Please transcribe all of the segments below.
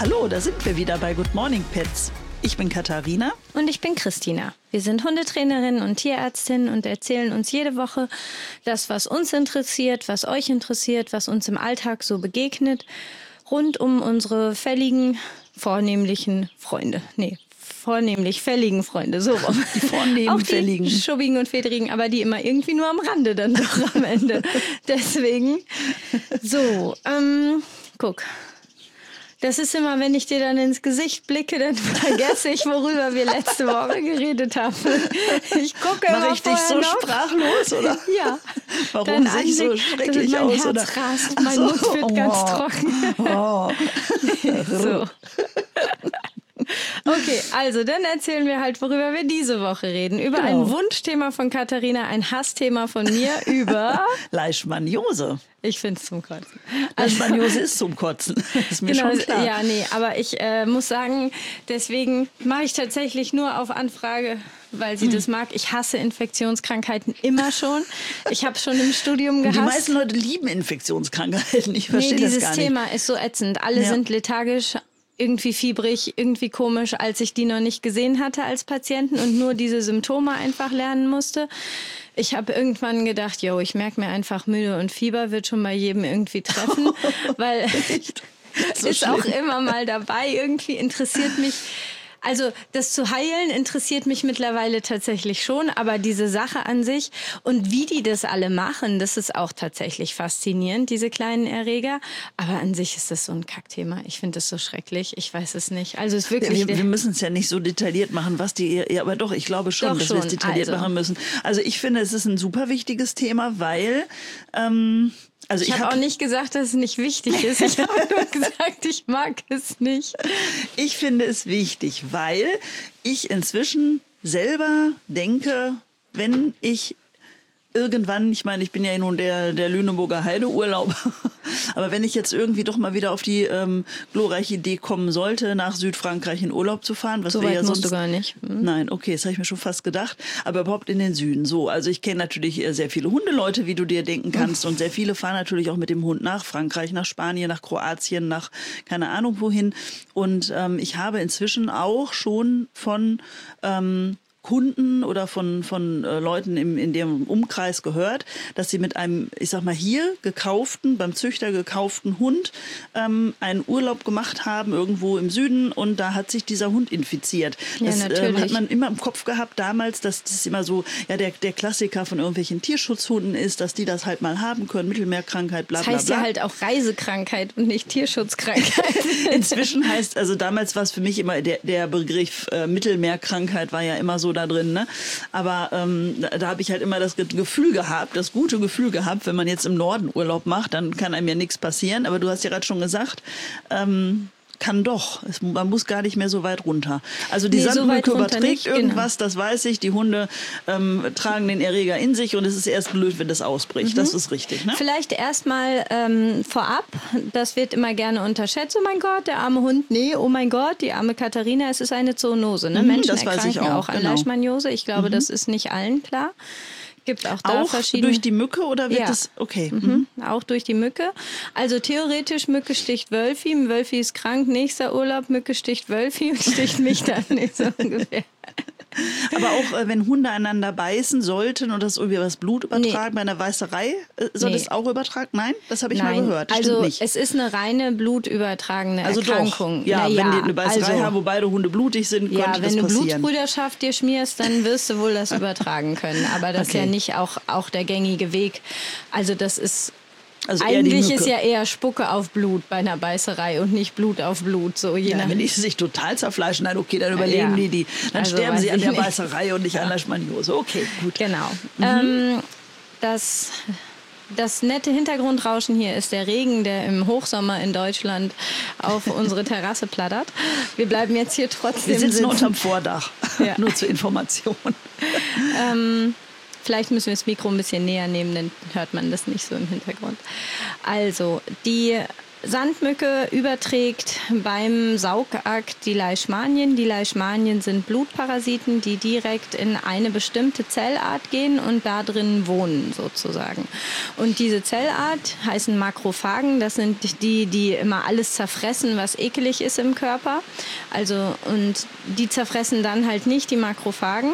Hallo, da sind wir wieder bei Good Morning Pets. Ich bin Katharina. Und ich bin Christina. Wir sind Hundetrainerinnen und Tierärztinnen und erzählen uns jede Woche das, was uns interessiert, was euch interessiert, was uns im Alltag so begegnet, rund um unsere fälligen, vornehmlich fälligen Freunde, so rum. Die vornehmen, auch die fälligen. schubbigen und fedrigen, aber die immer irgendwie nur am Rande dann doch am Ende. Deswegen, so, guck. Das ist immer, wenn ich dir dann ins Gesicht blicke, dann vergesse ich, worüber wir letzte Woche geredet haben. Ich gucke immer Mach ich dich so noch. Sprachlos, oder? Ja. Warum sehe ich so schrecklich mein aus? Herz Oder? rast, mein Mund wird ganz trocken. Oh. So. Okay, also dann erzählen wir halt, worüber wir diese Woche reden. Über ein Wunschthema von Katharina, ein Hassthema von mir, über Leishmaniose. Ich finde es zum Kotzen. Leishmaniose ist zum Kotzen. Ist mir schon klar. Ja, nee, aber ich muss sagen, deswegen mache ich tatsächlich nur auf Anfrage, weil sie das mag. Ich hasse Infektionskrankheiten immer schon. Ich habe schon im Studium gehasst. Die meisten Leute lieben Infektionskrankheiten. Ich verstehe das gar nicht. Dieses Thema ist so ätzend. Alle sind lethargisch, irgendwie fiebrig, irgendwie komisch, als ich die noch nicht gesehen hatte als Patienten und nur diese Symptome einfach lernen musste. Ich habe irgendwann gedacht, ich merke mir einfach, müde und Fieber wird schon bei jedem irgendwie treffen, weil so ist schlimm. auch immer mal dabei. Irgendwie interessiert mich, also das zu heilen interessiert mich mittlerweile tatsächlich schon, aber diese Sache an sich und wie die das alle machen, das ist auch tatsächlich faszinierend, diese kleinen Erreger. Aber an sich ist das so ein Kackthema. Ich finde das so schrecklich. Ich weiß es nicht. Also es ist wirklich. Wir müssen es ja nicht so detailliert machen, was die. Ja, aber doch, ich glaube schon, Doch dass wir es schon, detailliert machen müssen. Also ich finde, es ist ein super wichtiges Thema, weil. Ich habe auch nicht gesagt, dass es nicht wichtig ist. Ich habe nur gesagt, ich mag es nicht. Ich finde es wichtig, weil ich inzwischen selber denke, wenn ich irgendwann, ich meine, ich bin ja nun der Lüneburger Heideurlauber, aber wenn ich jetzt irgendwie doch mal wieder auf die glorreiche Idee kommen sollte, nach Südfrankreich in Urlaub zu fahren, was so wir weit ja musst sonst du gar nicht. Nein, okay, das habe ich mir schon fast gedacht, aber überhaupt in den Süden. So, also ich kenne natürlich sehr viele Hundeleute, wie du dir denken kannst, und sehr viele fahren natürlich auch mit dem Hund nach Frankreich, nach Spanien, nach Kroatien, nach keine Ahnung wohin. Und ich habe inzwischen auch schon von Kunden oder von Leuten in dem Umkreis gehört, dass sie mit einem, ich sag mal, hier gekauften, beim Züchter gekauften Hund einen Urlaub gemacht haben, irgendwo im Süden, und da hat sich dieser Hund infiziert. Ja, Das natürlich. hat man immer im Kopf gehabt damals, dass das immer so der Klassiker von irgendwelchen Tierschutzhunden ist, dass die das halt mal haben können, Mittelmeerkrankheit, bla bla bla. Das heißt ja halt auch Reisekrankheit und nicht Tierschutzkrankheit. Inzwischen heißt, also damals war es für mich immer, der Begriff Mittelmeerkrankheit war ja immer so da drin, ne? Aber da habe ich halt immer das Gefühl gehabt, das gute Gefühl gehabt, wenn man jetzt im Norden Urlaub macht, dann kann einem ja nichts passieren. Aber du hast ja gerade schon gesagt, kann doch. Man muss gar nicht mehr so weit runter. Also die Sandmücke überträgt irgendwas, das weiß ich. Die Hunde tragen den Erreger in sich und es ist erst blöd, wenn das ausbricht. Das ist richtig, ne? Vielleicht erstmal vorab, das wird immer gerne unterschätzt. Oh mein Gott, der arme Hund. Nee, oh mein Gott, die arme Katharina, es ist eine Zoonose. Ne? Menschen das weiß ich erkranken auch an Leishmaniose. Ich glaube, das ist nicht allen klar. Gibt auch da verschiedene. Durch die Mücke oder wird es? Okay. Auch durch die Mücke. Also theoretisch, Mücke sticht Wölfi, Wölfi ist krank, nächster Urlaub, Mücke sticht Wölfi und sticht mich dann nicht so ungefähr. Aber auch wenn Hunde einander beißen sollten und das irgendwie das Blut übertragen, bei einer Weißerei, soll das auch übertragen? Nein, das habe ich mal gehört. Das also nicht. Es ist eine reine blutübertragende Erkrankung. Doch. Ja, wenn die eine Weißerei haben, wo beide Hunde blutig sind, könnte das passieren. Wenn du Blutsbrüderschaft dir schmierst, dann wirst du wohl das übertragen können. Aber das ist ja nicht auch der gängige Weg. Also das ist... Also eigentlich ist ja eher Spucke auf Blut bei einer Beißerei und nicht Blut auf Blut. So, wenn die sich total zerfleischen, dann okay, dann überleben die. Dann also sterben sie an der Beißerei und nicht an Leishmaniose. Okay, gut. Genau. Das nette Hintergrundrauschen hier ist der Regen, der im Hochsommer in Deutschland auf unsere Terrasse plattert. Wir bleiben jetzt hier trotzdem Wir sitzen unterm Vordach, nur zur Information. Vielleicht müssen wir das Mikro ein bisschen näher nehmen, dann hört man das nicht so im Hintergrund. Also, die Sandmücke überträgt beim Saugakt die Leishmanien. Die Leishmanien sind Blutparasiten, die direkt in eine bestimmte Zellart gehen und da drin wohnen sozusagen. Und diese Zellart heißen Makrophagen. Das sind die immer alles zerfressen, was ekelig ist im Körper. Und die zerfressen dann halt nicht die Makrophagen.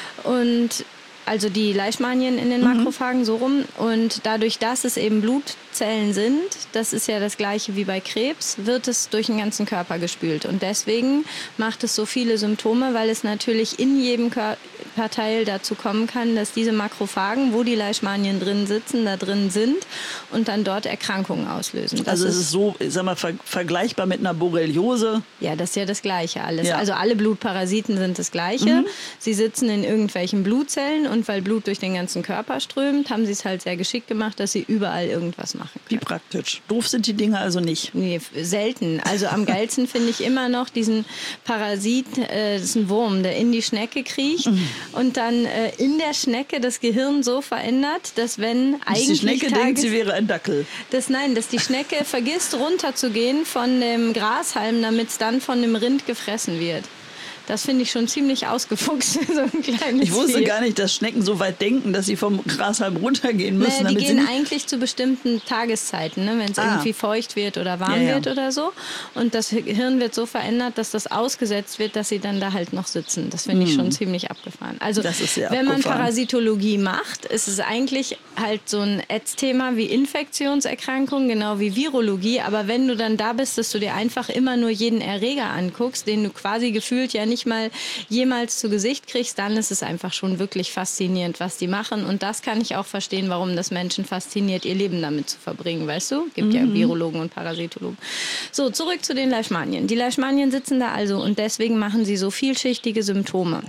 Also die Leishmanien in den Makrophagen, so rum. Und dadurch, dass es eben Blutzellen sind, das ist ja das Gleiche wie bei Krebs, wird es durch den ganzen Körper gespült. Und deswegen macht es so viele Symptome, weil es natürlich in jedem Körperteil dazu kommen kann, dass diese Makrophagen, wo die Leishmanien drin sitzen, da drin sind und dann dort Erkrankungen auslösen. Also es ist so, ich sag mal, vergleichbar mit einer Borreliose. Ja, das ist ja das Gleiche alles. Ja. Also alle Blutparasiten sind das Gleiche. Sie sitzen in irgendwelchen Blutzellen und weil Blut durch den ganzen Körper strömt, haben sie es halt sehr geschickt gemacht, dass sie überall irgendwas machen können. Wie praktisch. Doof sind die Dinge also nicht. Nee, selten. Also am geilsten finde ich immer noch diesen Parasit, das ist ein Wurm, der in die Schnecke kriecht und dann in der Schnecke das Gehirn so verändert, dass wenn eigentlich die Schnecke denkt, sie wäre ein Dackel. dass die Schnecke vergisst runterzugehen von dem Grashalm, damit es dann von dem Rind gefressen wird. Das finde ich schon ziemlich ausgefuchst. So ein kleines Ich wusste Tier. gar nicht, dass Schnecken so weit denken, dass sie vom Grashalm runtergehen müssen. Naja, die damit sie gehen nicht eigentlich zu bestimmten Tageszeiten, ne? Wenn es irgendwie feucht wird oder warm wird oder so. Und das Hirn wird so verändert, dass das ausgesetzt wird, dass sie dann da halt noch sitzen. Das finde ich schon ziemlich abgefahren. Also Das ist sehr wenn man abgefahren. Parasitologie macht, ist es eigentlich halt so ein Ätzthema wie Infektionserkrankungen, genau wie Virologie. Aber wenn du dann da bist, dass du dir einfach immer nur jeden Erreger anguckst, den du quasi gefühlt ja nicht mal jemals zu Gesicht kriegst, dann ist es einfach schon wirklich faszinierend, was die machen. Und das kann ich auch verstehen, warum das Menschen fasziniert, ihr Leben damit zu verbringen, weißt du? Gibt ja Virologen und Parasitologen. So, zurück zu den Leishmanien. Die Leishmanien sitzen da also und deswegen machen sie so vielschichtige Symptome.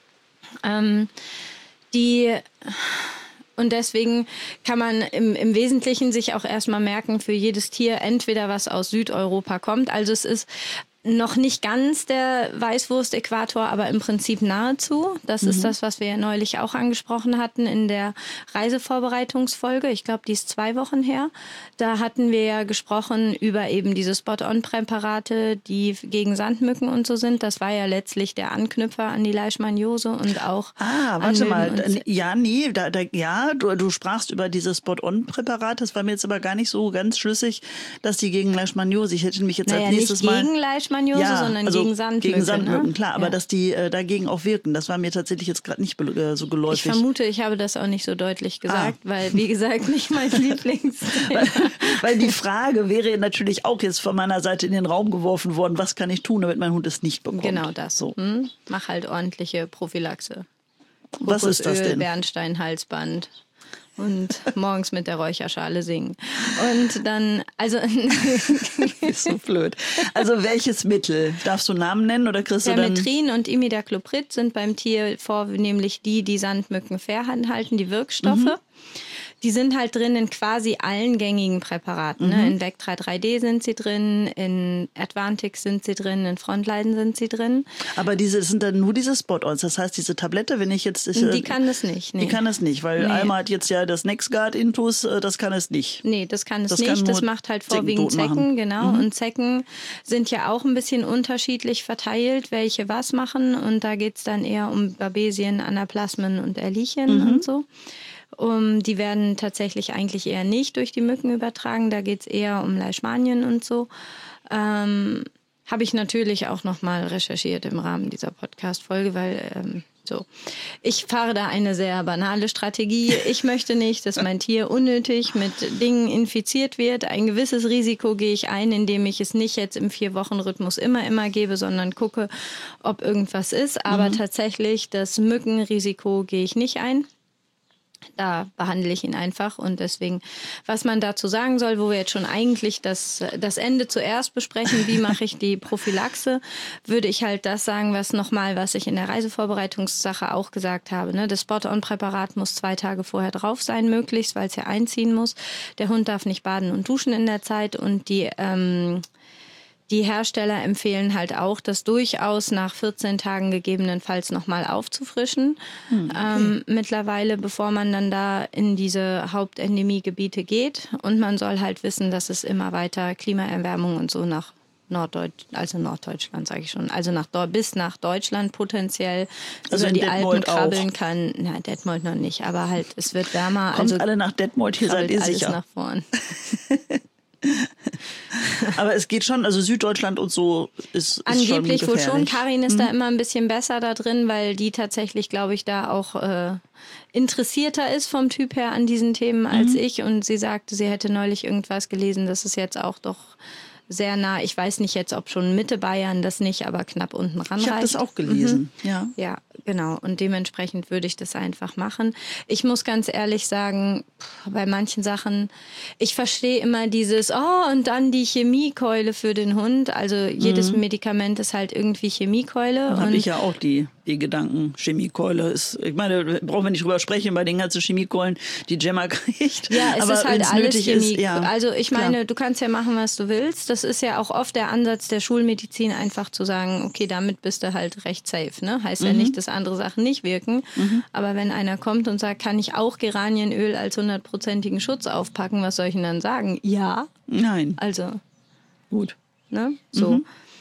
Und deswegen kann man im Wesentlichen sich auch erstmal merken, für jedes Tier entweder was aus Südeuropa kommt. Also es ist noch nicht ganz der Weißwurst-Äquator, aber im Prinzip nahezu. Das ist das, was wir ja neulich auch angesprochen hatten in der Reisevorbereitungsfolge. Ich glaube, die ist 2 Wochen her. Da hatten wir ja gesprochen über eben diese Spot-on-Präparate, die gegen Sandmücken und so sind. Das war ja letztlich der Anknüpfer an die Leishmaniose und auch warte mal. Du sprachst über diese Spot-on-Präparate. Das war mir jetzt aber gar nicht so ganz schlüssig, dass die gegen Leishmaniose, ich hätte mich jetzt als nächstes nicht mal... gegen Leishmaniose, sondern gegen Sandmücken. Gegen Sandmücken, ne? klar, aber dass die dagegen auch wirken, das war mir tatsächlich jetzt gerade nicht so geläufig. Ich vermute, ich habe das auch nicht so deutlich gesagt, weil, wie gesagt, nicht mein Lieblings. weil die Frage wäre natürlich auch jetzt von meiner Seite in den Raum geworfen worden, was kann ich tun, damit mein Hund es nicht bekommt. Genau das. So. Mach halt ordentliche Prophylaxe. Was ist das denn? Bernstein-Halsband. Und morgens mit der Räucherschale singen. Und dann, also... ist so blöd. Also welches Mittel? Darfst du Namen nennen oder kriegst du dann... Permetrin und Imidacloprid sind beim Tier vornehmlich die Sandmücken fernhalten, die Wirkstoffe. Die sind halt drin in quasi allen gängigen Präparaten. Ne? In Vectra 3D sind sie drin, in Advantix sind sie drin, in Frontline sind sie drin. Aber das sind dann nur diese Spot-ons. Das heißt, diese Tablette, wenn ich jetzt... Die kann das nicht. Nee. Die kann das nicht, weil Alma hat jetzt ja das NexGard-Intus, das kann es nicht. Nee, das kann es nicht. Das macht halt vorwiegend Zecken, genau. Und Zecken sind ja auch ein bisschen unterschiedlich verteilt, welche was machen. Und da geht's dann eher um Babesien, Anaplasmen und Ehrlichien und so. Die werden tatsächlich eigentlich eher nicht durch die Mücken übertragen. Da geht's eher um Leishmanien und so. Habe ich natürlich auch nochmal recherchiert im Rahmen dieser Podcast-Folge, weil ich fahre da eine sehr banale Strategie. Ich möchte nicht, dass mein Tier unnötig mit Dingen infiziert wird. Ein gewisses Risiko gehe ich ein, indem ich es nicht jetzt im 4-Wochen-Rhythmus immer gebe, sondern gucke, ob irgendwas ist. Aber tatsächlich das Mückenrisiko gehe ich nicht ein. Da behandle ich ihn einfach und deswegen, was man dazu sagen soll, wo wir jetzt schon eigentlich das Ende zuerst besprechen, wie mache ich die Prophylaxe, würde ich halt das sagen, was ich in der Reisevorbereitungssache auch gesagt habe. Ne? Das Spot-on-Präparat muss 2 Tage vorher drauf sein, möglichst, weil es ja einziehen muss. Der Hund darf nicht baden und duschen in der Zeit und Die Hersteller empfehlen halt auch, das durchaus nach 14 Tagen gegebenenfalls nochmal aufzufrischen. Mittlerweile, bevor man dann da in diese Hauptendemiegebiete geht. Und man soll halt wissen, dass es immer weiter Klimaerwärmung und so nach Norddeutschland sage ich schon, also bis nach Deutschland potenziell also über die Alpen auch. krabbeln kann. Na, Detmold noch nicht, aber halt es wird wärmer. Kommt also alle nach Detmold, hier seid ihr alles sicher. Nach vorn. Aber es geht schon, also Süddeutschland und so ist angeblich schon wohl gefährlich. schon. Karin ist da immer ein bisschen besser da drin, weil die tatsächlich, glaube ich, da auch interessierter ist vom Typ her an diesen Themen als ich. Und sie sagte, sie hätte neulich irgendwas gelesen, dass es jetzt auch doch sehr nah, ich weiß nicht jetzt, ob schon Mitte Bayern das nicht, aber knapp unten ranreicht. Ich habe das auch gelesen, ja. Ja, genau. Und dementsprechend würde ich das einfach machen. Ich muss ganz ehrlich sagen, bei manchen Sachen, ich verstehe immer dieses, und dann die Chemiekeule für den Hund. Also jedes Medikament ist halt irgendwie Chemiekeule. Da habe ich ja auch die Gedanken, Chemiekeule ist, ich meine, brauchen wir nicht drüber sprechen, bei den ganzen Chemiekeulen, die Gemma kriegt. Ja, es ist halt alles Chemie. Ja, also ich meine, du kannst ja machen, was du willst. Das ist ja auch oft der Ansatz der Schulmedizin, einfach zu sagen, okay, damit bist du halt recht safe. Ne? Heißt ja nicht, dass andere Sachen nicht wirken. Aber wenn einer kommt und sagt, kann ich auch Geranienöl als 100%igen Schutz aufpacken, was soll ich denn dann sagen? Ja. Nein. Also. Gut. Ne? So.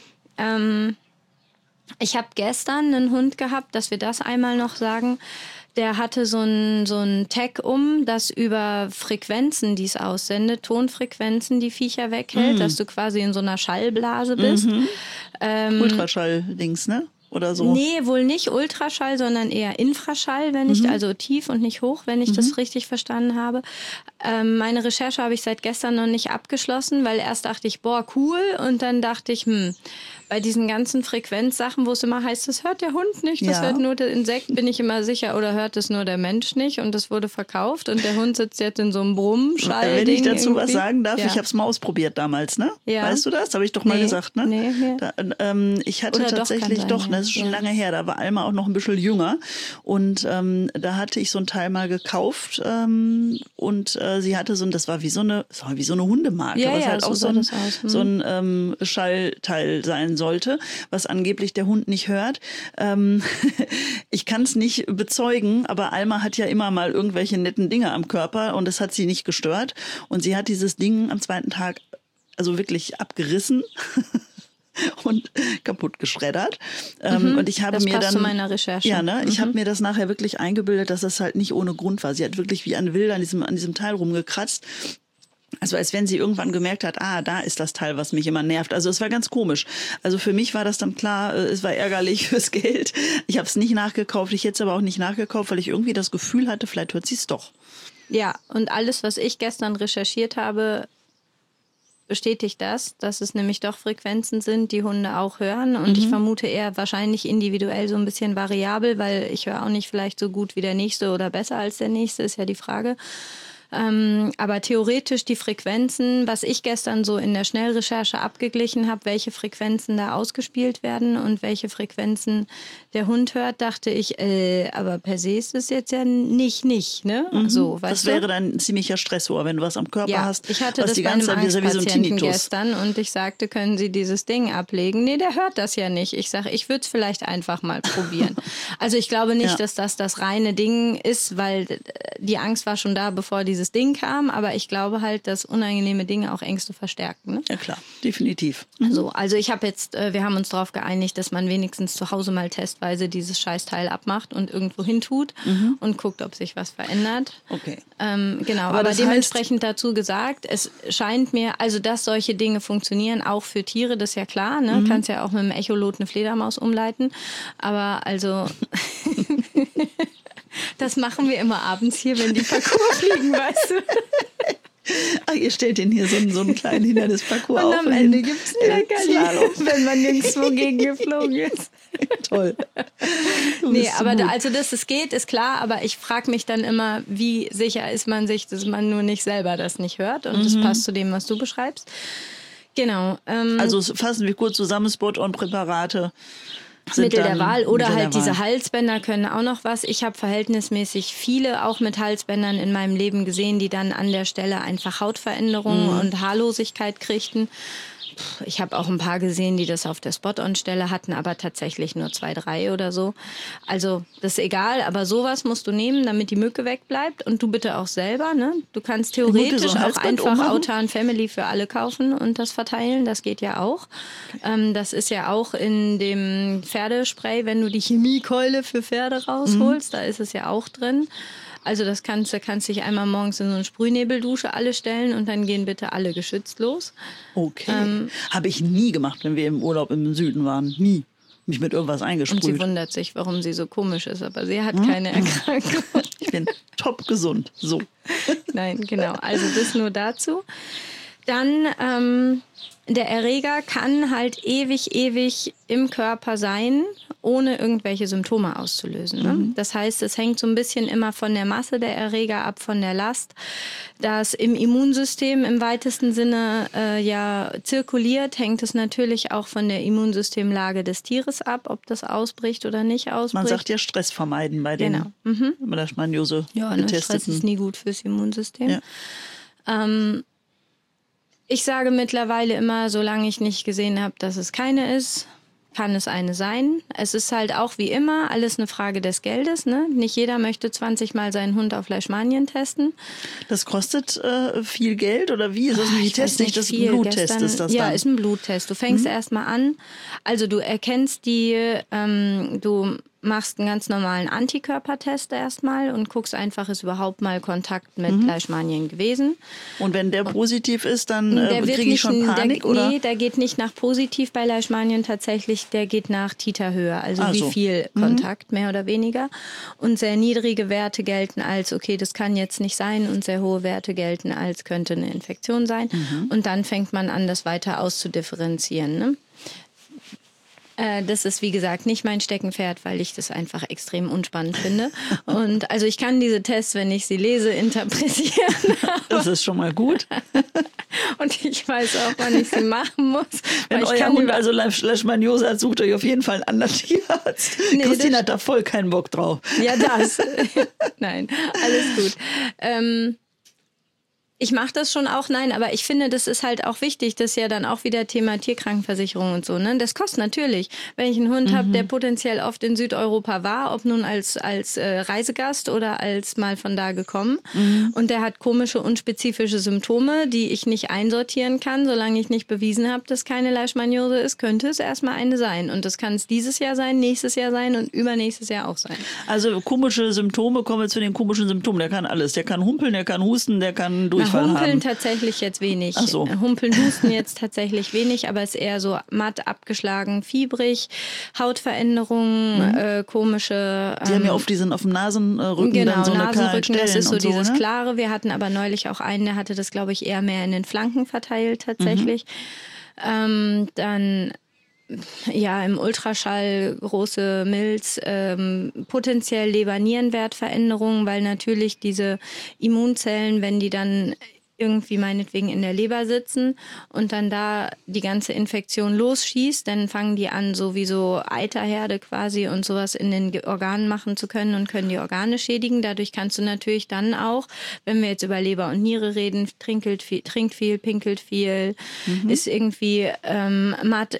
Ich habe gestern einen Hund gehabt, dass wir das einmal noch sagen. Der hatte so ein Tag das über Frequenzen, die es aussendet, Tonfrequenzen, die Viecher weghält, dass du quasi in so einer Schallblase bist. Ultraschall-Dings, ne? Oder so? Nee, wohl nicht Ultraschall, sondern eher Infraschall, wenn ich, also tief und nicht hoch, wenn ich das richtig verstanden habe. Meine Recherche habe ich seit gestern noch nicht abgeschlossen, weil erst dachte ich, boah, cool. Und dann dachte ich, bei diesen ganzen Frequenzsachen, wo es immer heißt, das hört der Hund nicht, das hört nur der Insekt, bin ich immer sicher, oder hört es nur der Mensch nicht. Und das wurde verkauft und der Hund sitzt jetzt in so einem Brummschall. Wenn ich dazu irgendwie was sagen darf, ja. ich habe es mal ausprobiert damals, ne? Ja. Weißt du das? Habe ich doch mal gesagt, ne? Nee. Ich hatte Oder tatsächlich doch, kann sein, das ist schon lange her, da war Alma auch noch ein bisschen jünger und da hatte ich so ein Teil mal gekauft und sie hatte das war wie so eine Hundemarke, was halt auch so ein Schallteil sein sollte, was angeblich der Hund nicht hört. Ich kann es nicht bezeugen, aber Alma hat ja immer mal irgendwelche netten Dinge am Körper und das hat sie nicht gestört und sie hat dieses Ding am zweiten Tag also wirklich abgerissen. Und kaputt geschreddert. Und ich habe das mir passt dann zu meiner Recherche. Ja, ne? Ich habe mir das nachher wirklich eingebildet, dass das halt nicht ohne Grund war. Sie hat wirklich wie ein Wild an diesem Teil rumgekratzt. Also als wenn sie irgendwann gemerkt hat, da ist das Teil, was mich immer nervt. Also es war ganz komisch. Also für mich war das dann klar, es war ärgerlich fürs Geld. Ich habe es nicht nachgekauft. Ich hätte es aber auch nicht nachgekauft, weil ich irgendwie das Gefühl hatte, vielleicht hört sie es doch. Ja, und alles, was ich gestern recherchiert habe, bestätigt das, dass es nämlich doch Frequenzen sind, die Hunde auch hören. Und ich vermute eher wahrscheinlich individuell so ein bisschen variabel, weil ich höre auch nicht vielleicht so gut wie der Nächste oder besser als der Nächste, ist ja die Frage. Aber theoretisch die Frequenzen, was ich gestern so in der Schnellrecherche abgeglichen habe, welche Frequenzen da ausgespielt werden und welche Frequenzen der Hund hört, dachte ich, aber per se ist es jetzt ja nicht, ne? So, weißt das wäre dann ein ziemlicher Stressor, wenn du was am Körper hast. Ich hatte was das die bei einem ganze Zeit wie so ein Angstpatienten Tinnitus. gestern und ich sagte, können Sie dieses Ding ablegen? Nee, der hört das ja nicht. Ich sage, ich würde es vielleicht einfach mal probieren. Also ich glaube nicht, dass das reine Ding ist, weil die Angst war schon da, bevor dieses Ding kam, aber ich glaube halt, dass unangenehme Dinge auch Ängste verstärken. Ne? Ja klar, definitiv. So, also ich habe jetzt, wir haben uns darauf geeinigt, dass man wenigstens zu Hause mal testweise dieses Scheißteil abmacht und irgendwo hin tut und guckt, ob sich was verändert. Okay. Genau, aber dementsprechend dazu gesagt, es scheint mir, also dass solche Dinge funktionieren, auch für Tiere, das ist ja klar, ne? Kannst ja auch mit dem Echolot eine Fledermaus umleiten, aber also das machen wir immer abends hier, wenn die Parcours fliegen, weißt du. Ihr stellt den hier so einen kleinen Hindernisparcours auf. Und am Ende gibt es ein Leckerli, wenn man nirgendwo gegen geflogen ist. Toll. Nee, aber dass es geht, ist klar, aber ich frage mich dann immer, wie sicher ist man sich, dass man nur nicht selber das nicht hört und das passt zu dem, was du beschreibst. Genau. Also fassen wir kurz zusammen, Spot-on-Präparate. Mittel der Wahl oder halt diese Halsbänder können auch noch was. Ich habe verhältnismäßig viele auch mit Halsbändern in meinem Leben gesehen, die dann an der Stelle einfach Hautveränderungen und Haarlosigkeit kriegten. Ich habe auch ein paar gesehen, die das auf der Spot-on-Stelle hatten, aber tatsächlich nur 2, 3 oder so. Also das ist egal, aber sowas musst du nehmen, damit die Mücke wegbleibt. Und du bitte auch selber. Ne? Du kannst theoretisch so ein auch Halsband einfach ummachen? Autan Family für alle kaufen und das verteilen. Das geht ja auch. Das ist ja auch in dem Pferdespray, wenn du die Chemiekeule für Pferde rausholst, da ist es ja auch drin. Also das kannst dich einmal morgens in so eine Sprühnebeldusche alle stellen und dann gehen bitte alle geschützt los. Okay. Habe ich nie gemacht, wenn wir im Urlaub im Süden waren. Nie. Mich mit irgendwas Und sie eingesprüht. wundert sich, warum sie so komisch ist, aber sie hat keine Erkrankung. Ich bin top gesund. So. Nein, genau. Also das nur dazu. Dann der Erreger kann halt ewig im Körper sein, ohne irgendwelche Symptome auszulösen. Ne? Das heißt, es hängt so ein bisschen immer von der Masse der Erreger ab, von der Last. Das im Immunsystem im weitesten Sinne zirkuliert, hängt es natürlich auch von der Immunsystemlage des Tieres ab, ob das ausbricht oder nicht ausbricht. Man sagt ja Stress vermeiden bei den bei der Schmaniose getesteten. Stress ist nie gut fürs Immunsystem. Ja. Ich sage mittlerweile immer, solange ich nicht gesehen habe, dass es keine ist, kann es eine sein. Es ist halt auch wie immer alles eine Frage des Geldes. Ne? Nicht jeder möchte 20 Mal seinen Hund auf Leishmanien testen. Das kostet viel Geld oder wie ist das? Wie teste ich das? Ein Bluttest ist das dann? Ja, ist ein Bluttest. Du fängst erstmal an. Also du erkennst du machst einen ganz normalen Antikörpertest erstmal und guckst einfach, ist überhaupt mal Kontakt mit Leishmanien gewesen. Und wenn der positiv ist, dann kriege ich schon Panik, oder? Nee, der geht nicht nach positiv bei Leishmanien tatsächlich, der geht nach Titerhöhe, also wie so. viel Kontakt, mehr oder weniger. Und sehr niedrige Werte gelten als, okay, das kann jetzt nicht sein, und sehr hohe Werte gelten als, könnte eine Infektion sein. Und dann fängt man an, das weiter auszudifferenzieren, ne? Das ist, wie gesagt, nicht mein Steckenpferd, weil ich das einfach extrem unspannend finde. Und also ich kann diese Tests, wenn ich sie lese, interpretieren. Das ist schon mal gut. Und ich weiß auch, wann ich sie machen muss. Wenn euer Hund also Leishmaniose hat, sucht euch auf jeden Fall einen anderen Tierarzt. Nee, Christine hat da voll keinen Bock drauf. Ja, das. Nein, alles gut. Ich mache das schon auch, nein, aber ich finde, das ist halt auch wichtig, das ist ja dann auch wieder Thema Tierkrankenversicherung und so, ne? Das kostet natürlich, wenn ich einen Hund habe, der potenziell oft in Südeuropa war, ob nun als Reisegast oder als mal von da gekommen, und der hat komische, unspezifische Symptome, die ich nicht einsortieren kann, solange ich nicht bewiesen habe, dass keine Leishmaniose ist, könnte es erstmal eine sein. Und das kann es dieses Jahr sein, nächstes Jahr sein und übernächstes Jahr auch sein. Also komische Symptome, kommen wir zu den komischen Symptomen. Der kann alles. Der kann humpeln, der kann husten, der kann Durchfall haben. Humpeln tatsächlich jetzt wenig. Ach so. Humpeln, Husten jetzt tatsächlich wenig, aber es ist eher so matt, abgeschlagen, fiebrig, Hautveränderungen, komische... Die haben ja oft, die sind auf dem Nasenrücken, genau, dann so eine Nasenrücken, das ist so dieses ne? Klare. Wir hatten aber neulich auch einen, der hatte das, glaube ich, eher mehr in den Flanken verteilt tatsächlich. Dann... Ja, im Ultraschall große Milz, potenziell Leber-Nierenwertveränderungen, weil natürlich diese Immunzellen, wenn die dann irgendwie meinetwegen in der Leber sitzen und dann da die ganze Infektion losschießt, dann fangen die an, sowieso Eiterherde quasi und sowas in den Organen machen zu können und können die Organe schädigen. Dadurch kannst du natürlich dann auch, wenn wir jetzt über Leber und Niere reden, trinkt viel, pinkelt viel, ist irgendwie matt,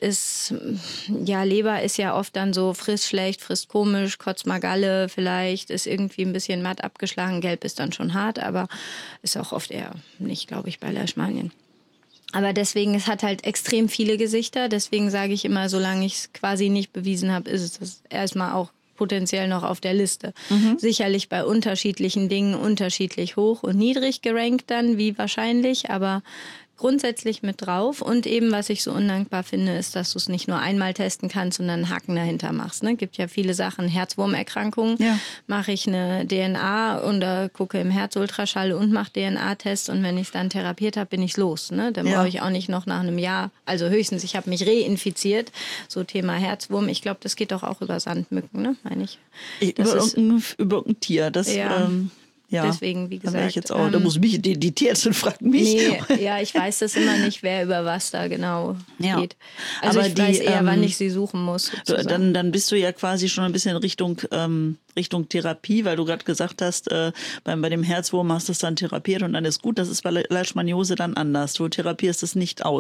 Leber ist ja oft dann so, frisst schlecht, frisst komisch, kotzt mal Galle vielleicht, ist irgendwie ein bisschen matt abgeschlagen, gelb ist dann schon hart, aber ist auch oft eher nicht, glaube ich, bei Leishmanien. Aber deswegen, es hat halt extrem viele Gesichter. Deswegen sage ich immer, solange ich es quasi nicht bewiesen habe, ist es das erstmal auch potenziell noch auf der Liste. Sicherlich bei unterschiedlichen Dingen unterschiedlich hoch und niedrig gerankt dann, wie wahrscheinlich, aber grundsätzlich mit drauf. Und eben, was ich so undankbar finde, ist, dass du es nicht nur einmal testen kannst und dann einen Haken dahinter machst. Ne? Gibt ja viele Sachen, Herzwurmerkrankungen, mache ich eine DNA und gucke im Herzultraschall und mache DNA-Test, und wenn ich es dann therapiert habe, bin ich los. Ne? Dann brauche ich auch nicht noch nach einem Jahr, also höchstens, ich habe mich reinfiziert, so Thema Herzwurm. Ich glaube, das geht doch auch über Sandmücken, ne? Meine ich. Über irgendein Tier, das... Ja, deswegen, wie gesagt. Da, jetzt auch, da muss mich, die Tierärztin fragt mich. Nee, ja, ich weiß das immer nicht, wer über was da genau geht. Also aber ich weiß eher, wann ich sie suchen muss. Dann bist du ja quasi schon ein bisschen Richtung Therapie, weil du gerade gesagt hast, bei dem Herzwurm hast du es dann therapiert und dann ist gut. Das ist bei Leishmaniose dann anders. Du therapierst es nicht aus.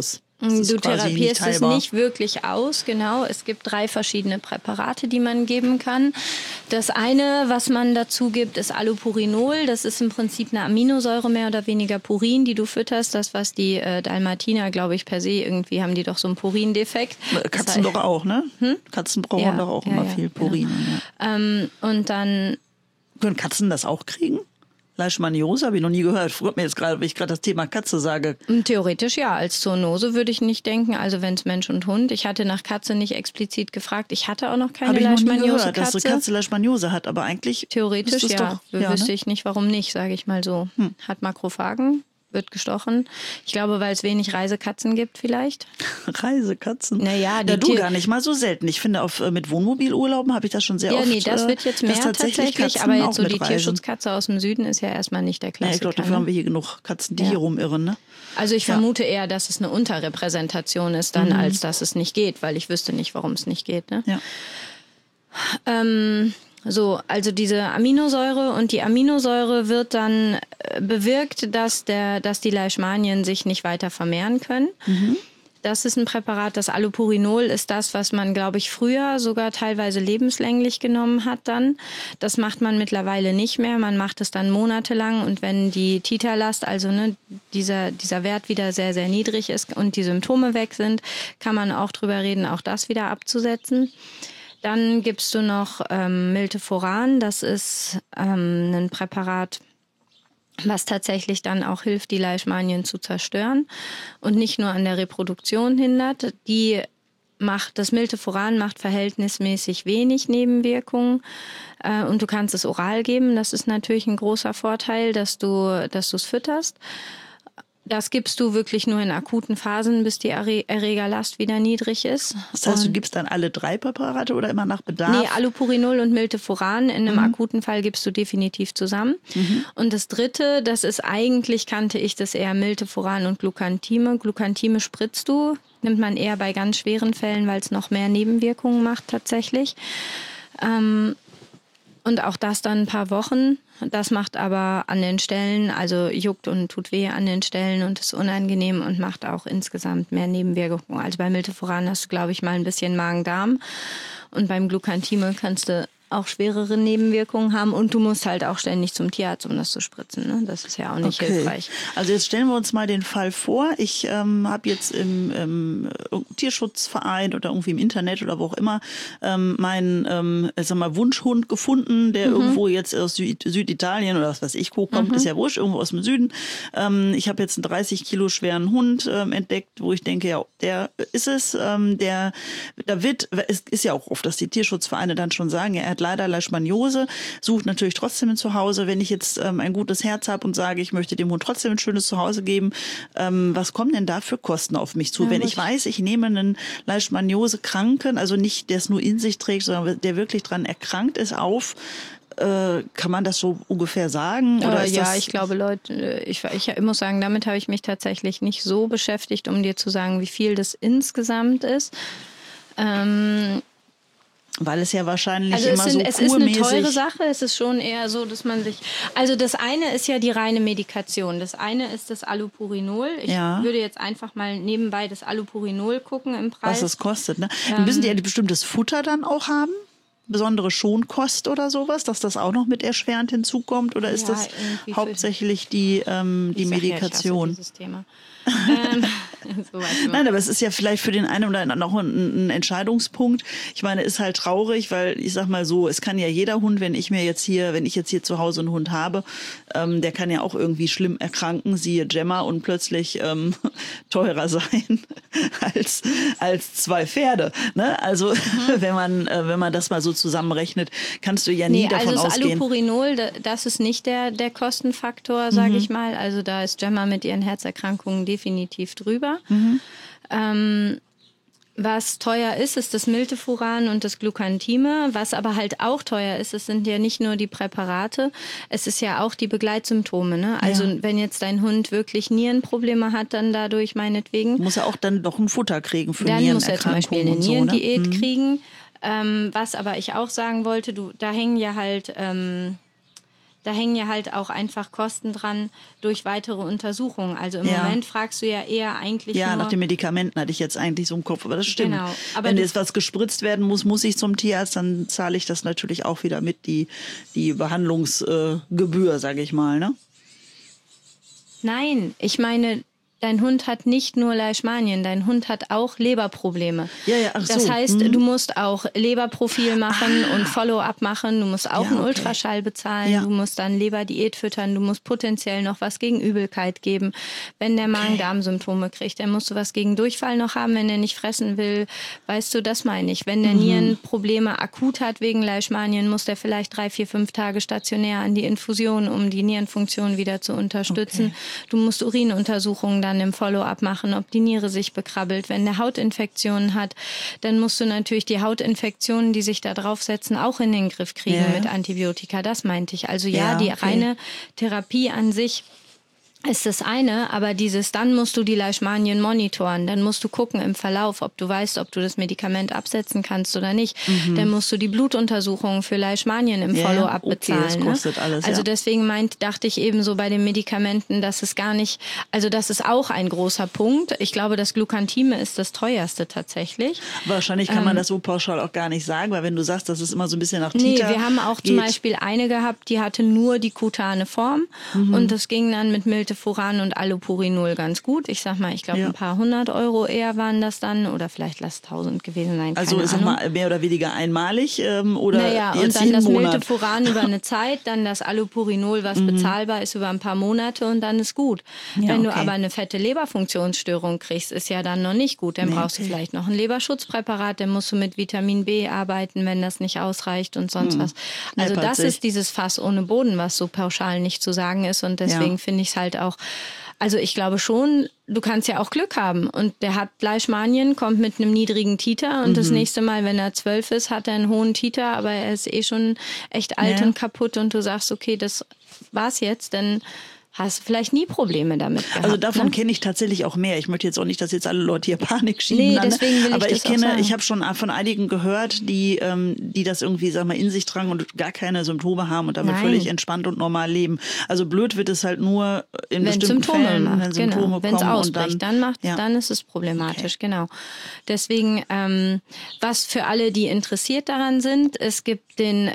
Du therapierst es nicht wirklich aus, genau. Es gibt 3 verschiedene Präparate, die man geben kann. Das eine, was man dazu gibt, ist Allopurinol. Das ist im Prinzip eine Aminosäure, mehr oder weniger Purin, die du fütterst. Das, was die Dalmatiner, glaube ich, per se, irgendwie haben die doch so einen Purindefekt. Katzen doch auch, ne? Katzen brauchen doch auch immer viel Purin. Genau. Ja. Und dann... Können Katzen das auch kriegen? Leishmaniose habe ich noch nie gehört. Freut mich jetzt gerade, wenn ich gerade das Thema Katze sage. Theoretisch ja. Als Zoonose würde ich nicht denken. Also wenn es Mensch und Hund. Ich hatte nach Katze nicht explizit gefragt. Ich hatte auch noch keine Leishmaniose-Katze. Habe ich noch nie gehört, dass eine Katze Leishmaniose hat. Aber eigentlich theoretisch ja. Wüsste ich nicht, warum nicht, sage ich mal so. Hat Makrophagen. Wird gestochen. Ich glaube, weil es wenig Reisekatzen gibt vielleicht. Reisekatzen? Naja, du gar nicht mal so selten. Ich finde, mit Wohnmobilurlauben habe ich das schon sehr oft. Ja, nee, das wird jetzt mehr tatsächlich. Katzen aber jetzt so die reisen. Tierschutzkatze aus dem Süden ist ja erstmal nicht der Klassiker. Ja, ich glaube, dafür haben wir hier genug Katzen, die hier rumirren. Ne? Also ich vermute eher, dass es eine Unterrepräsentation ist dann, als dass es nicht geht, weil ich wüsste nicht, warum es nicht geht. Ne? Ja. So, also diese Aminosäure, und die Aminosäure wird dann bewirkt, dass die Leishmanien sich nicht weiter vermehren können. Das ist ein Präparat, das Allopurinol ist das, was man, glaube ich, früher sogar teilweise lebenslänglich genommen hat dann. Das macht man mittlerweile nicht mehr. Man macht es dann monatelang, und wenn die Titerlast, also dieser Wert wieder sehr, sehr niedrig ist und die Symptome weg sind, kann man auch drüber reden, auch das wieder abzusetzen. Dann gibst du noch Milteforan. Das ist ein Präparat, was tatsächlich dann auch hilft, die Leishmanien zu zerstören und nicht nur an der Reproduktion hindert. Das Milteforan macht verhältnismäßig wenig Nebenwirkungen, und du kannst es oral geben. Das ist natürlich ein großer Vorteil, dass du es fütterst. Das gibst du wirklich nur in akuten Phasen, bis die Erregerlast wieder niedrig ist. Das heißt, du gibst dann alle 3 Präparate oder immer nach Bedarf? Nee, Allopurinol und Milteforan. In einem akuten Fall gibst du definitiv zusammen. Und das dritte, das ist eigentlich, kannte ich das eher, Milteforan und Glucantime. Glucantime spritzt du, nimmt man eher bei ganz schweren Fällen, weil es noch mehr Nebenwirkungen macht tatsächlich. Und auch das dann ein paar Wochen. Das macht aber an den Stellen, also juckt und tut weh an den Stellen und ist unangenehm und macht auch insgesamt mehr Nebenwirkungen. Also bei Milteforan hast du, glaube ich, mal ein bisschen Magen-Darm. Und beim Glucantime kannst du auch schwerere Nebenwirkungen haben, und du musst halt auch ständig zum Tierarzt, um das zu spritzen. Ne? Das ist ja auch nicht hilfreich. Also jetzt stellen wir uns mal den Fall vor, ich habe jetzt im Tierschutzverein oder irgendwie im Internet oder wo auch immer meinen Wunschhund gefunden, der irgendwo jetzt aus Süditalien oder was weiß ich, kommt, ist ja wurscht, irgendwo aus dem Süden. Ich habe jetzt einen 30 Kilo schweren Hund entdeckt, wo ich denke, ja, der ist es. Es ist ja auch oft, dass die Tierschutzvereine dann schon sagen, ja, er hat leider Leishmaniose, sucht natürlich trotzdem ein Zuhause. Wenn ich jetzt ein gutes Herz habe und sage, ich möchte dem Hund trotzdem ein schönes Zuhause geben, was kommen denn da für Kosten auf mich zu? Ja, wenn ich weiß, ich nehme einen Leishmaniose-Kranken, also nicht, der es nur in sich trägt, sondern der wirklich dran erkrankt ist, auf, kann man das so ungefähr sagen? Oder ist das ich glaube, Leute, ich muss sagen, damit habe ich mich tatsächlich nicht so beschäftigt, um dir zu sagen, wie viel das insgesamt ist. Weil es ja wahrscheinlich also immer so es ist eine teure Sache. Es ist schon eher so, dass man sich... Also das eine ist ja die reine Medikation. Das eine ist das Allopurinol. Ich würde jetzt einfach mal nebenbei das Allopurinol gucken im Preis. Was das kostet, ne? Müssen die ein bestimmtes Futter dann auch haben? Besondere Schonkost oder sowas, dass das auch noch mit erschwerend hinzukommt? Oder ist das hauptsächlich die Medikation? Ich hasse dieses Thema. Nein, aber es ist ja vielleicht für den einen oder anderen auch ein Entscheidungspunkt. Ich meine, ist halt traurig, weil ich sag mal so, es kann ja jeder Hund, wenn ich jetzt hier zu Hause einen Hund habe, der kann ja auch irgendwie schlimm erkranken, siehe Gemma, und plötzlich teurer sein als 2 Pferde. Ne? Also wenn man das mal so zusammenrechnet, kannst du ja nie davon also ausgehen. Allopurinol, das ist nicht der Kostenfaktor, sage ich mal. Also da ist Gemma mit ihren Herzerkrankungen definitiv drüber. Was teuer ist, ist das Milteforan und das Glucantime. Was aber halt auch teuer ist, es sind ja nicht nur die Präparate, es ist ja auch die Begleitsymptome. Ne? Also wenn jetzt dein Hund wirklich Nierenprobleme hat, dann dadurch meinetwegen. Muss er auch dann doch ein Futter kriegen für Nierenerkrankungen. Dann muss er zum Beispiel eine Nierendiät kriegen. Was aber ich auch sagen wollte, da hängen ja halt da hängen ja halt auch einfach Kosten dran durch weitere Untersuchungen. Also im Moment fragst du ja eher eigentlich nur... Ja, nach den Medikamenten hatte ich jetzt eigentlich so im Kopf, aber das stimmt. Genau. Aber wenn jetzt was gespritzt werden muss ich zum Tierarzt, dann zahle ich das natürlich auch wieder mit, die Behandlungsgebühr, sage ich mal, ne? Nein, ich meine... Dein Hund hat nicht nur Leishmanien, dein Hund hat auch Leberprobleme. Ja, ach so. Das heißt, du musst auch Leberprofil machen und Follow-up machen. Du musst auch einen Ultraschall bezahlen. Du musst dann Leberdiät füttern. Du musst potenziell noch was gegen Übelkeit geben. Wenn der Magen-Darm-Symptome kriegt, dann musst du was gegen Durchfall noch haben, wenn er nicht fressen will. Weißt du, das meine ich. Wenn der Nierenprobleme akut hat wegen Leishmanien, muss der vielleicht 3, 4, 5 Tage stationär an die Infusion, um die Nierenfunktion wieder zu unterstützen. Okay. Du musst Urinuntersuchungen dann im Follow-up machen, ob die Niere sich bekrabbelt. Wenn der Hautinfektionen hat, dann musst du natürlich die Hautinfektionen, die sich da draufsetzen, auch in den Griff kriegen mit Antibiotika. Das meinte ich. Also die reine Therapie an sich ist das eine, aber dann musst du die Leishmanien monitoren, dann musst du gucken im Verlauf, ob du weißt, ob du das Medikament absetzen kannst oder nicht. Dann musst du die Blutuntersuchungen für Leishmanien im Follow-up bezahlen. Das kostet alles, also deswegen dachte ich eben so bei den Medikamenten, dass es gar nicht, also das ist auch ein großer Punkt. Ich glaube, das Glucantime ist das teuerste tatsächlich. Wahrscheinlich kann man das so pauschal auch gar nicht sagen, weil wenn du sagst, das ist immer so ein bisschen nach Titer. Nee, wir haben auch zum Beispiel eine gehabt, die hatte nur die kutane Form und das ging dann mit Miltefuran und Allopurinol ganz gut. Ich sag mal, ich glaube ein paar 100 € eher waren das dann oder vielleicht lass 1000 gewesen sein. Also ist es mal mehr oder weniger einmalig oder jetzt und dann jeden das Monat? Miltefuran über eine Zeit, dann das Allopurinol, was bezahlbar ist über ein paar Monate und dann ist gut. Wenn du aber eine fette Leberfunktionsstörung kriegst, ist ja dann noch nicht gut. Dann brauchst du vielleicht noch ein Leberschutzpräparat, dann musst du mit Vitamin B arbeiten, wenn das nicht ausreicht und sonst was. Also das ist dieses Fass ohne Boden, was so pauschal nicht zu sagen ist und deswegen finde ich es halt auch, also ich glaube schon, du kannst ja auch Glück haben und der hat Leishmanien, kommt mit einem niedrigen Titer und das nächste Mal, wenn er 12 ist, hat er einen hohen Titer, aber er ist schon echt alt und kaputt und du sagst, okay, das war's jetzt, dann hast du vielleicht nie Probleme damit gehabt. Also davon kenne ich tatsächlich auch mehr. Ich möchte jetzt auch nicht, dass jetzt alle Leute hier Panik schieben. Nee, deswegen will ich aber das auch sagen. Ich habe schon von einigen gehört, die das irgendwie, sag mal, in sich tragen und gar keine Symptome haben und damit völlig entspannt und normal leben. Also blöd wird es halt nur in bestimmten Fällen, wenn Symptome wenn es kommen ausbricht, dann ist es problematisch, genau. Deswegen, was für alle, die interessiert daran sind, es gibt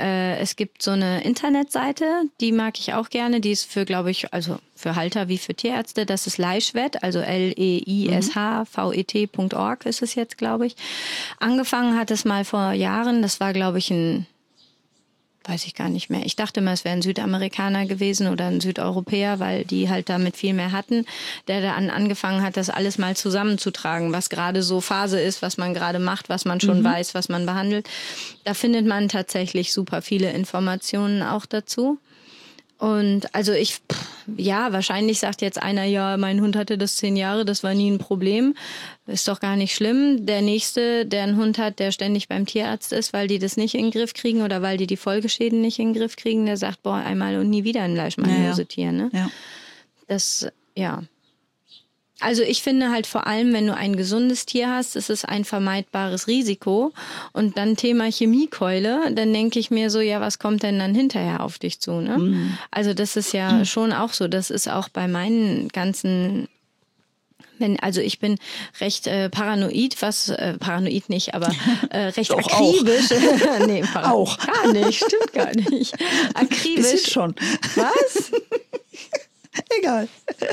so eine Internetseite, die mag ich auch gerne, die ist für, glaube ich, also für Halter wie für Tierärzte, das ist Leishvet, also leishvet.org ist es jetzt, glaube ich. Angefangen hat es mal vor Jahren, das war, glaube ich, weiß ich gar nicht mehr. Ich dachte immer, es wäre ein Südamerikaner gewesen oder ein Südeuropäer, weil die halt damit viel mehr hatten, der dann angefangen hat, das alles mal zusammenzutragen, was gerade so Phase ist, was man gerade macht, was man schon weiß, was man behandelt. Da findet man tatsächlich super viele Informationen auch dazu. Und also wahrscheinlich sagt jetzt einer, ja, mein Hund hatte das 10 Jahre, das war nie ein Problem. Ist doch gar nicht schlimm. Der Nächste, der einen Hund hat, der ständig beim Tierarzt ist, weil die das nicht in den Griff kriegen oder weil die Folgeschäden nicht in den Griff kriegen, der sagt, boah, einmal und nie wieder ein Leishmaniose-Tier. Ne? Ja. Also ich finde halt vor allem, wenn du ein gesundes Tier hast, ist es ein vermeidbares Risiko. Und dann Thema Chemiekeule, dann denke ich mir so, ja, was kommt denn dann hinterher auf dich zu? Ne? Also das ist ja schon auch so. Das ist auch bei meinen ganzen... Also ich bin recht paranoid, paranoid nicht, aber recht Doch, akribisch. Nee, auch. Gar nicht, stimmt gar nicht. Akribisch. Bisschen schon. Was? Egal.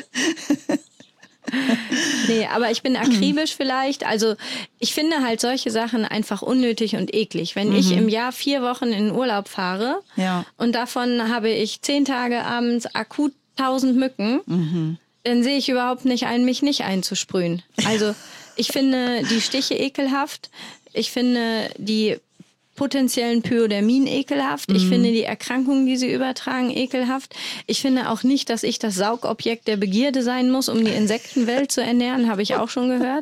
Nee, aber ich bin akribisch vielleicht. Also ich finde halt solche Sachen einfach unnötig und eklig. Wenn ich im Jahr 4 Wochen in den Urlaub fahre und davon habe ich 10 Tage abends akut 1000 Mücken, dann sehe ich überhaupt nicht ein, mich nicht einzusprühen. Also ich finde die Stiche ekelhaft. Ich finde die potenziellen Pyodermien ekelhaft. Ich finde die Erkrankungen, die sie übertragen, ekelhaft. Ich finde auch nicht, dass ich das Saugobjekt der Begierde sein muss, um die Insektenwelt zu ernähren, habe ich auch schon gehört.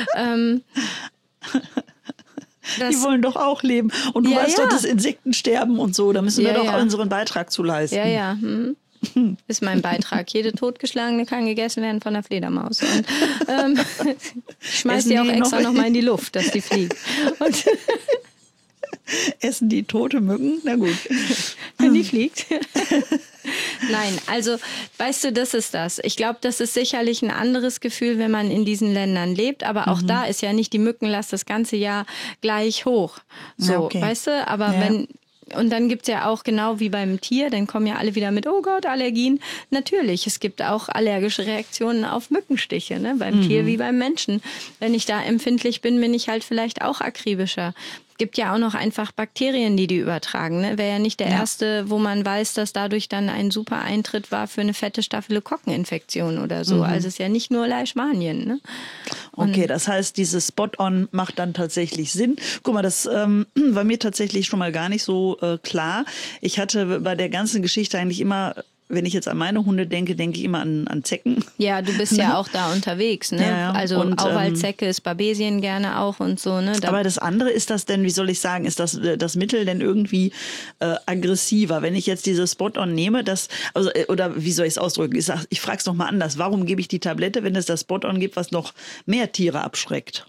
Die wollen doch auch leben. Und du weißt doch, dass Insekten sterben und so. Da müssen wir doch unseren Beitrag zu leisten. Ja. Ist mein Beitrag. Jede Totgeschlagene kann gegessen werden von der Fledermaus. Und schmeiß die auch extra noch mal in die Luft, dass die fliegt. Und essen die tote Mücken? Na gut. Wenn die fliegt. Nein, also weißt du, das ist das. Ich glaube, das ist sicherlich ein anderes Gefühl, wenn man in diesen Ländern lebt. Aber auch da ist ja nicht die Mückenlast das ganze Jahr gleich hoch. So, Ja, okay. weißt du? Aber und dann gibt's ja auch genau wie beim Tier, dann kommen ja alle wieder mit, oh Gott, Allergien. Natürlich, es gibt auch allergische Reaktionen auf Mückenstiche, ne? Beim Tier wie beim Menschen. Wenn ich da empfindlich bin, bin ich halt vielleicht auch akribischer. Gibt ja auch noch einfach Bakterien, die übertragen. Ne? Wäre ja nicht der erste, wo man weiß, dass dadurch dann ein super Eintritt war für eine fette Staphylokokkeninfektion oder so. Also es ist ja nicht nur Leishmanien. Ne? Okay, das heißt, dieses Spot-on macht dann tatsächlich Sinn. Guck mal, das war mir tatsächlich schon mal gar nicht so klar. Ich hatte bei der ganzen Geschichte eigentlich immer, wenn ich jetzt an meine Hunde denke, denke ich immer an Zecken. Ja, du bist ja auch da unterwegs, ne? Ja, also und, Auwaldzecke ist Babesien gerne auch und so, ne? Aber das andere, ist das denn, wie soll ich sagen, ist das Mittel denn irgendwie aggressiver? Wenn ich jetzt dieses Spot-on nehme, oder wie soll ich es ausdrücken? Ich frage es nochmal anders. Warum gebe ich die Tablette, wenn es das Spot-on gibt, was noch mehr Tiere abschreckt?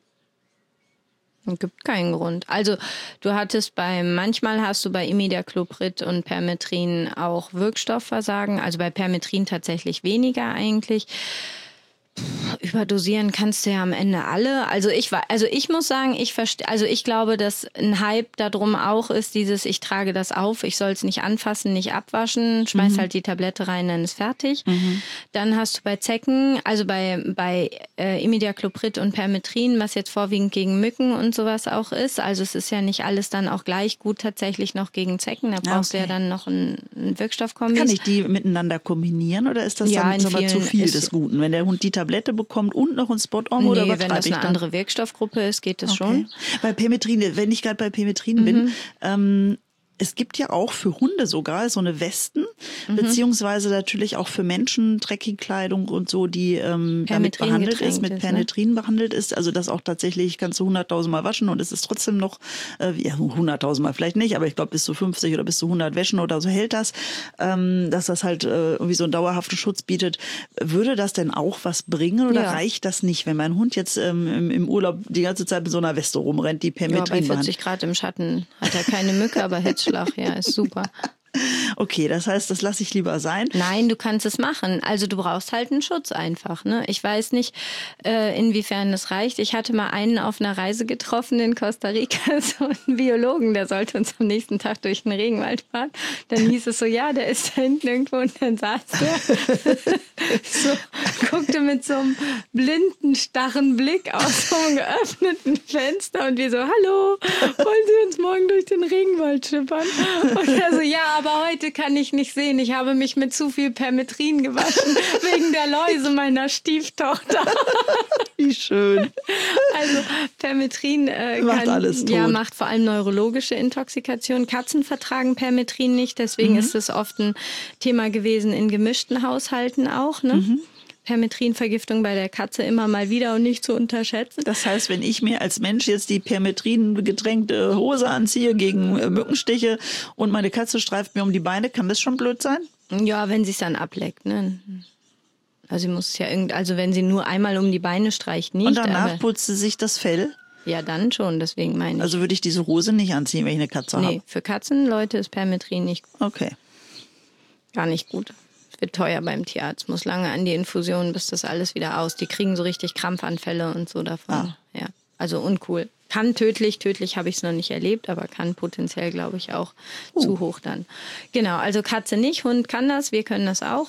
Es gibt keinen Grund. Also manchmal hast du bei Imidacloprid und Permetrin auch Wirkstoffversagen. Also bei Permetrin tatsächlich weniger eigentlich. Überdosieren kannst du ja am Ende alle. Also ich muss sagen, ich glaube, dass ein Hype darum auch ist, ich trage das auf, ich soll es nicht anfassen, nicht abwaschen, schmeiß halt die Tablette rein, dann ist fertig. Dann hast du bei Zecken, also bei Imidacloprid und Permetrin, was jetzt vorwiegend gegen Mücken und sowas auch ist. Also es ist ja nicht alles dann auch gleich gut tatsächlich noch gegen Zecken. Da brauchst du ja dann noch einen Wirkstoffkombi. Kann ich die miteinander kombinieren oder ist das dann aber zu viel des Guten? Wenn der Hund die Tablette bekommt und noch ein Spot-on oder wenn das eine andere Wirkstoffgruppe ist, geht das schon. Bei Permetrin, wenn ich gerade bei Permetrin bin, es gibt ja auch für Hunde sogar so eine Westen, beziehungsweise natürlich auch für Menschen Trekkingkleidung und so, die damit behandelt ist, mit Permetrin behandelt ist. Also das auch tatsächlich kannst du 100.000 Mal waschen und es ist trotzdem noch, 100.000 Mal vielleicht nicht, aber ich glaube bis zu 50 oder bis zu 100 Wäschen oder so hält das, dass das halt irgendwie so einen dauerhaften Schutz bietet. Würde das denn auch was bringen oder reicht das nicht, wenn mein Hund jetzt im Urlaub die ganze Zeit mit so einer Weste rumrennt, die Permetrin bei 40 Grad im Schatten hat er keine Mücke, aber Hitzschlag, ja, ist super. Okay, das heißt, das lasse ich lieber sein. Nein, du kannst es machen. Also du brauchst halt einen Schutz einfach. Ne? Ich weiß nicht, inwiefern das reicht. Ich hatte mal einen auf einer Reise getroffen in Costa Rica, so einen Biologen, der sollte uns am nächsten Tag durch den Regenwald fahren. Dann hieß es so, ja, der ist da hinten irgendwo und dann saß der guckte mit so einem blinden, starren Blick aus so einem geöffneten Fenster und wir so, hallo, wollen Sie uns morgen durch den Regenwald schippern? Und er so, ja, aber heute kann ich nicht sehen. Ich habe mich mit zu viel Permetrin gewaschen wegen der Läuse meiner Stieftochter. Wie schön. Also Permetrin macht alles tot. Ja, macht vor allem neurologische Intoxikation. Katzen vertragen Permetrin nicht, deswegen ist es oft ein Thema gewesen in gemischten Haushalten auch. Ne? Permetrinvergiftung bei der Katze immer mal wieder und nicht zu unterschätzen. Das heißt, wenn ich mir als Mensch jetzt die Permetrin getränkte Hose anziehe gegen Mückenstiche und meine Katze streift mir um die Beine, kann das schon blöd sein? Ja, wenn sie es dann ableckt, ne? Also sie muss ja wenn sie nur einmal um die Beine streicht, nicht. Und danach putzt sie sich das Fell? Ja, dann schon, deswegen meine ich. Also würde ich diese Hose nicht anziehen, wenn ich eine Katze habe? Nee, für Katzenleute ist Permetrin nicht gut. Okay. Gar nicht gut. Wird teuer beim Tierarzt, muss lange an die Infusion, bis das alles wieder aus. Die kriegen so richtig Krampfanfälle und so davon. Ja, also uncool. Kann tödlich habe ich es noch nicht erlebt, aber kann potenziell, glaube ich, auch zu hoch dann. Genau, also Katze nicht, Hund kann das, wir können das auch.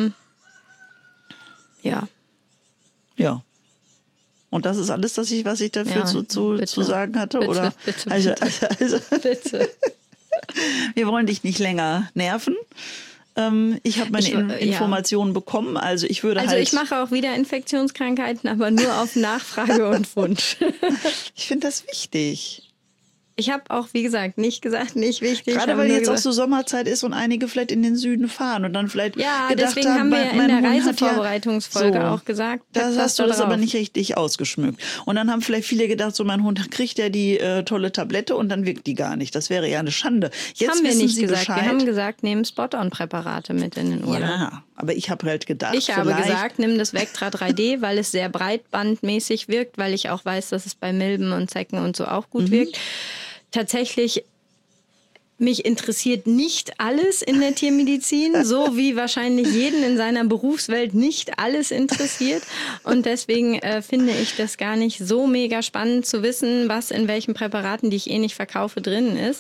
Ja. Ja. Und das ist alles, was ich dafür zu sagen hatte? Bitte, oder? Bitte. Also, Bitte. Wir wollen dich nicht länger nerven. Ich habe meine Informationen bekommen, also ich würde ich mache auch wieder Infektionskrankheiten, aber nur auf Nachfrage und Wunsch. Ich finde das wichtig. Ich habe auch, wie gesagt, nicht wichtig. Gerade weil jetzt auch so Sommerzeit ist und einige vielleicht in den Süden fahren und dann vielleicht gedacht deswegen haben wir in der Reisevorbereitungsfolge auch gesagt. Da hast du das aber nicht richtig ausgeschmückt. Und dann haben vielleicht viele gedacht, so mein Hund kriegt ja die tolle Tablette und dann wirkt die gar nicht. Das wäre ja eine Schande. Jetzt haben wir wissen nicht Sie gesagt. Bescheid. Wir haben gesagt, nehmen Spot-on-Präparate mit in den Urlaub. Ja, aber ich habe halt gedacht, ich habe gesagt, nimm das Vectra 3D, weil es sehr breitbandmäßig wirkt, weil ich auch weiß, dass es bei Milben und Zecken und so auch gut wirkt. Tatsächlich mich interessiert nicht alles in der Tiermedizin, so wie wahrscheinlich jeden in seiner Berufswelt nicht alles interessiert. Und deswegen finde ich das gar nicht so mega spannend zu wissen, was in welchen Präparaten, die ich eh nicht verkaufe, drin ist.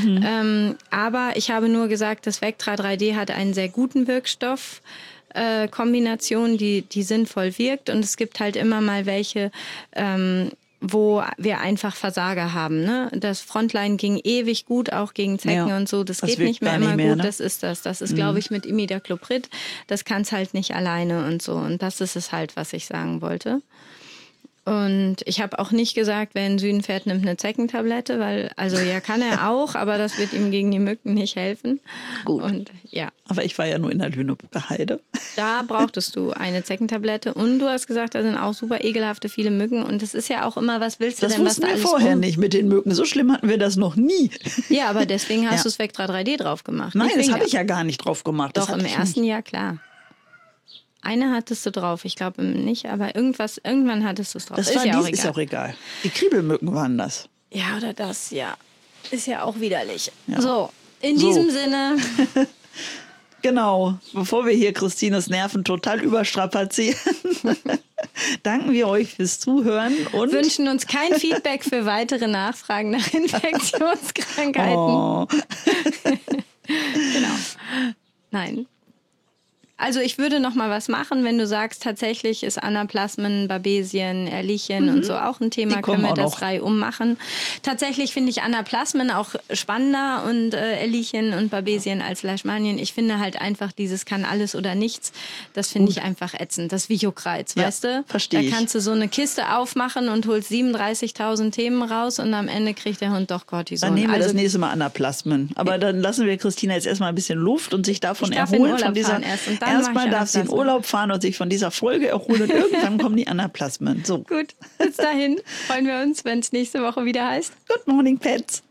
Aber ich habe nur gesagt, das Vectra 3D hat einen sehr guten Wirkstoff. Kombination, die sinnvoll wirkt. Und es gibt halt immer mal welche, wo wir einfach Versager haben. Ne? Das Frontline ging ewig gut, auch gegen Zecken und so. Das geht nicht mehr immer gut. Ne? Das ist das. Das ist, glaube ich, mit Imidacloprid. Das kann es halt nicht alleine und so. Und das ist es halt, was ich sagen wollte. Und ich habe auch nicht gesagt, wer in den Süden fährt, nimmt eine Zeckentablette, weil, also ja, kann er auch, aber das wird ihm gegen die Mücken nicht helfen. Gut. Und ja. Aber ich war ja nur in der Lüneburger Heide. Da brauchtest du eine Zeckentablette und du hast gesagt, da sind auch super ekelhafte viele Mücken und das ist ja auch immer, was willst du das denn, was da alles? Das wussten wir vorher nicht mit den Mücken. So schlimm hatten wir das noch nie. Ja, aber deswegen hast du das Vectra 3D drauf gemacht. Nein, das habe ich ja gar nicht drauf gemacht. Doch, im ersten Jahr, klar. Eine hattest du drauf, ich glaube nicht, aber irgendwann hattest du es drauf. Das ist auch egal. Die Kriebelmücken waren das. Ja, oder das, ja. Ist ja auch widerlich. Ja. So, in diesem Sinne. Genau, bevor wir hier Christines Nerven total überstrapazieren, danken wir euch fürs Zuhören und wünschen uns kein Feedback für weitere Nachfragen nach Infektionskrankheiten. Oh. Genau. Nein. Also ich würde noch mal was machen, wenn du sagst, tatsächlich ist Anaplasmen, Babesien, Ehrlichien und so auch ein Thema, können wir das reihum machen. Tatsächlich finde ich Anaplasmen auch spannender und Ehrlichien und Babesien als Leishmanien. Ich finde halt einfach dieses kann alles oder nichts, das finde ich einfach ätzend. Das ist wie Juckreiz, weißt du? Verstehe ich. Da kannst du so eine Kiste aufmachen und holst 37.000 Themen raus und am Ende kriegt der Hund doch Cortison. Dann nehmen wir das nächste Mal Anaplasmen. Aber dann lassen wir Christina jetzt erstmal ein bisschen Luft und sich davon erholen. Von dieser Erstmal darf sie in Urlaub fahren und sich von dieser Folge erholen und irgendwann kommen die Anaplasmen. So. Gut, bis dahin freuen wir uns, wenn es nächste Woche wieder heißt Good Morning Pets.